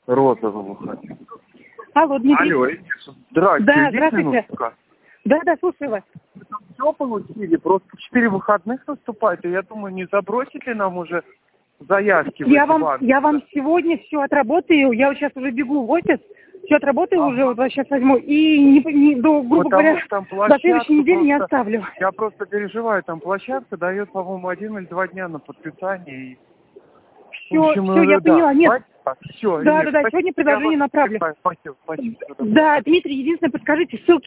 Розового хочу. Алло, Дмитрий. Алло, здравствуйте. Да, Есть здравствуйте. минутка? Да, слушаю вас. Все получили, просто 4 выходных наступает, и я думаю, не забросить ли нам уже заявки в Я эти банки? вам сегодня все отработаю. Я вот сейчас уже бегу в офис. Все отработаю уже, вот сейчас возьму. И грубо говоря, Там до следующей недели не просто, оставлю. я просто переживаю, там площадка дает, по-моему, 1 или 2 дня на подписание. И, Все, я поняла. Нет. Все, Да, сегодня предложение направлю. Спасибо. Да, Дмитрий, единственное, подскажите ссылки.